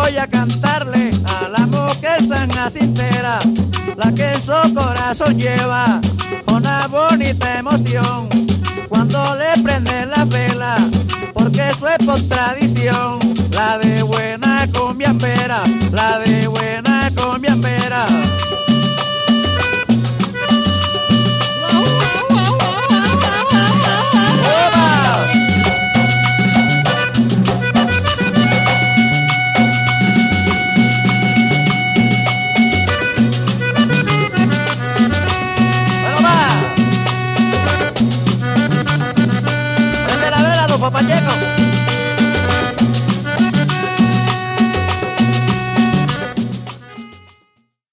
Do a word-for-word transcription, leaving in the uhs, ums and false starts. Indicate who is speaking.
Speaker 1: voy a cantarle a la mujer san jacintera, la que en su corazón lleva una bonita emoción cuando le prende la vela, porque eso es por tradición, la de buena cumbiambera, la de